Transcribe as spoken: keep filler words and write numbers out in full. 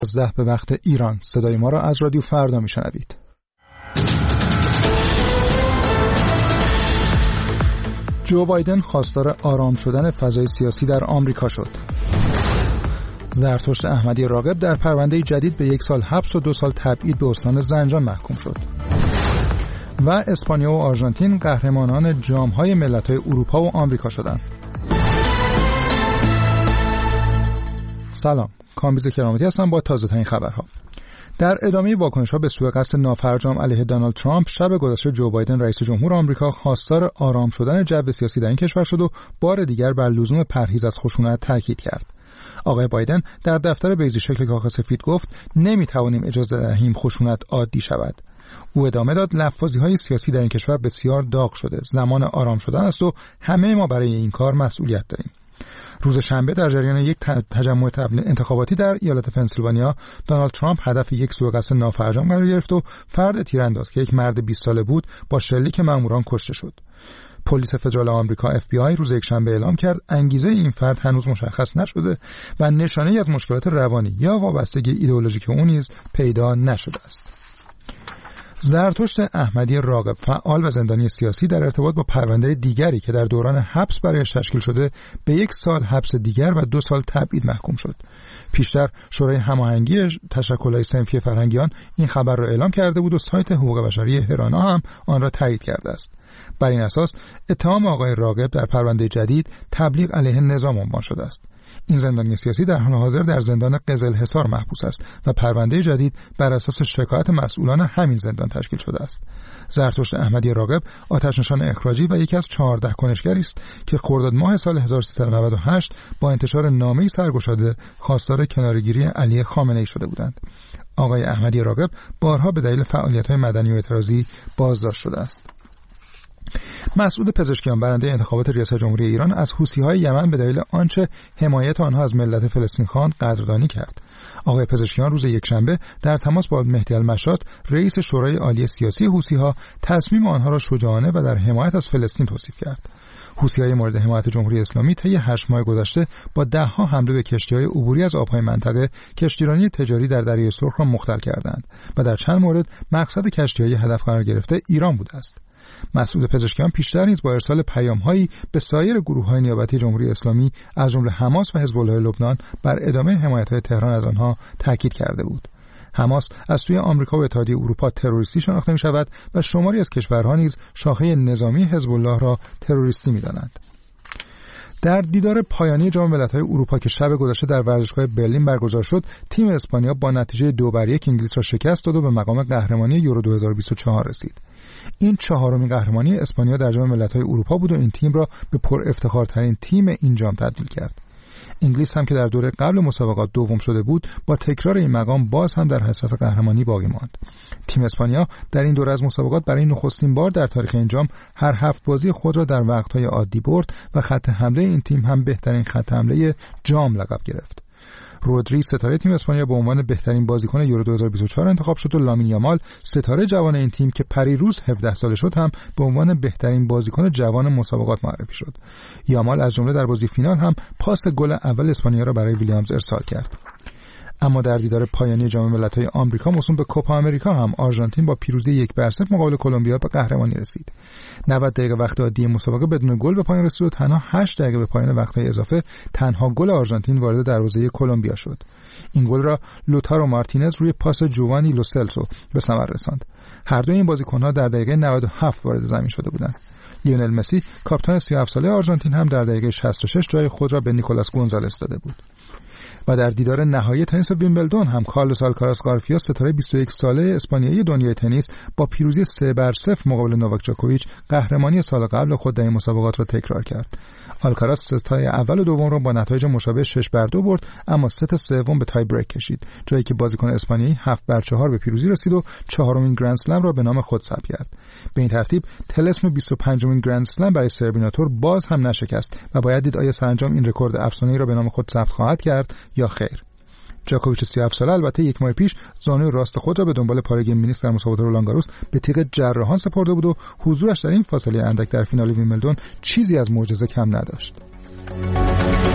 دوازده به وقت ایران. صدای ما را از رادیو فردا میشنوید. جو بایدن خواستار آرام شدن فضای سیاسی در آمریکا شد. زرتشت احمدی راغب در پرونده جدید به یک سال حبس و دو سال تبعید به استان زنجان محکوم شد. و اسپانیا و آرژانتین قهرمانان جام‌های ملت‌های اروپا و آمریکا شدند. سلام، کامبیز کرامتی هستم با تازه‌ترین خبرها. در ادامه واکنش‌ها به سوء قصد نافرجام علیه دونالد ترامپ، شب گذشته جو بایدن رئیس جمهور آمریکا خواستار آرام شدن جو سیاسی در این کشور شد و بار دیگر بر لزوم پرهیز از خشونت تاکید کرد. آقای بایدن در دفتر بیضی شکل کاخ سفید گفت نمی‌توانیم اجازه دهیم خشونت عادی شود. او ادامه داد لفاظی‌های سیاسی در این کشور بسیار داغ شده. زمان آرام شدن است و همه ما برای این کار مسئولیت داریم. روز شنبه در جریان یک تجمع انتخاباتی در ایالت پنسیلوانیا، دونالد ترامپ هدف یک سوء قصد نافرجام قرار گرفت و فرد تیرانداز که یک مرد بیست ساله بود با شلیک ماموران کشته شد. پلیس فدرال آمریکا اف بی آی روز یکشنبه اعلام کرد انگیزه این فرد هنوز مشخص نشده و نشانه‌ای از مشکلات روانی یا وابستگی ایدئولوژیک او نیز پیدا نشده است. زرتشت احمدی راغب، فعال و زندانی سیاسی، در ارتباط با پرونده دیگری که در دوران حبس برایش تشکیل شده به یک سال حبس دیگر و دو سال تبعید محکوم شد. پیشتر شورای هماهنگی تشکل‌های صنفی فرهنگیان این خبر را اعلام کرده بود و سایت حقوق بشری هرانا هم آن را تایید کرده است. بر این اساس اتهام آقای راغب در پرونده جدید تبلیغ علیه نظام عنوان شده است. این زندانی سیاسی در حال حاضر در زندان قزلحصار محبوس است و پرونده جدید بر اساس شکایت مسئولان همین زندان تشکیل شده است. زرتشت احمدی راغب آتش‌نشان اخراجی و یکی از چهارده کنشگری است که خرداد ماه سال هزار و سیصد و نود و هشت با انتشار نامه‌ای سرگشاده خواستار کناره‌گیری علی خامنه‌ای شده بودند. آقای احمدی راغب بارها به دلیل فعالیت‌های مدنی و اعتراضی بازداشت شده است. مسعود پزشکیان، برنده انتخابات ریاست جمهوری ایران، از حوثی‌های یمن به دلیل آنچه حمایت آنها از ملت فلسطین خواند قدردانی کرد. آقای پزشکیان روز یکشنبه در تماس با مهدی المشاط، رئیس شورای عالی سیاسی حوثی‌ها، تصمیم آنها را شجاعانه و در حمایت از فلسطین توصیف کرد. حوثی‌های مورد حمایت جمهوری اسلامی طی هشت ماه گذشته با ده‌ها حمله به کشتی‌های عبوری از آب‌های منطقه کشتیرانی تجاری در دریای سرخ را مختل کردند و در چند مورد مقصد کشتی‌های هدف قرار گرفته ایران بوده است. مسعود پزشکیان پیشتر نیز با ارسال پیام‌هایی به سایر گروه‌های نیابتی جمهوری اسلامی از جمله حماس و حزب الله لبنان بر ادامه حمایت‌های تهران از آنها تاکید کرده بود. حماس از سوی آمریکا و اتحادیه اروپا تروریستی شناخته می‌شود و شماری از کشورها نیز شاخه نظامی حزب الله را تروریستی می‌دانند. در دیدار پایانی جام ملت‌های اروپا که شب گذشته در ورزشگاه برلین برگزار شد، تیم اسپانیا با نتیجه دو بر یک انگلیس را شکست داد و به مقام قهرمانی یورو دو هزار و بیست و چهار رسید. این چهارمین قهرمانی اسپانیا در جام ملت‌های اروپا بود و این تیم را به پر افتخارترین تیم این جام تبدیل کرد. انگلیس هم که در دوره قبل مسابقات دوم شده بود، با تکرار این مقام باز هم در حسرت قهرمانی باقی ماند. تیم اسپانیا در این دوره از مسابقات برای نخستین بار در تاریخ این جام هر هفت بازی خود را در وقت‌های عادی برد و خط حمله این تیم هم بهترین خط حمله جام لقب گرفت. رودری، ستاره تیم اسپانیا، به عنوان بهترین بازیکن یورو دو هزار و بیست و چهار انتخاب شد و لامین یامال، ستاره جوان این تیم که پریروز هفده ساله شد، هم به عنوان بهترین بازیکن جوان مسابقات معرفی شد. یامال از جمله در بازی فینال هم پاس گل اول اسپانیا را برای ویلیامز ارسال کرد. اما در دیدار پایانی جام ملت‌های آمریکا موسوم به کوپا آمریکا هم آرژانتین با پیروزی یک بر صفر مقابل کلمبیا به قهرمانی رسید. نود دقیقه وقت عادی مسابقه بدون گل به پایان رسید و تنها هشت دقیقه به پایان وقت‌های اضافه تنها گل آرژانتین وارد دروازه کلمبیا شد. این گل را لوتارو مارتینز روی پاس جوانی لوسلسو به ثمر رساند. هر دو این بازیکن‌ها در دقیقه نود و هفت وارد زمین شده بودند. لیونل مسی، کاپیتان سی و هفت ساله آرژانتین، هم در دقیقه شصت و شش جای خود را به نیکولاس گونزالس داده بود. و در دیدار نهایی تنیس ویمبلدون هم کارلوس آلکاراز گارفیا، ستاره بیست و یک ساله اسپانیایی دنیای تنیس، با پیروزی سه بر صفر مقابل نوواک جاکوویچ قهرمانی سال قبل خود در این مسابقات را تکرار کرد. آلکاراز ستای اول و دوم را با نتایج مشابه شش بر دو برد، اما ست سوم به تای بریک کشید، جایی که بازیکن اسپانیایی هفت بر چهار به پیروزی رسید و چهارمین گرند اسلم را به نام خود ثبت کرد. به این ترتیب طلسم بیست و پنجمین گرند اسلم برای سربیناتور باز هم نشکست و باید دید آیا سرانجام این رکورد افسانه‌ای را به نام خود ثبت خواهد کرد یا خیر. جاکوویچ سی و هفت ساله البته یک ماه پیش زانوی راست خود را به دنبال پاره گیم مینیسک در مسابقات رولان گاروس به تیغ جراحان سپرده بود و حضورش در این فاصله اندک در فینال ویمبلدون چیزی از معجزه کم نداشت.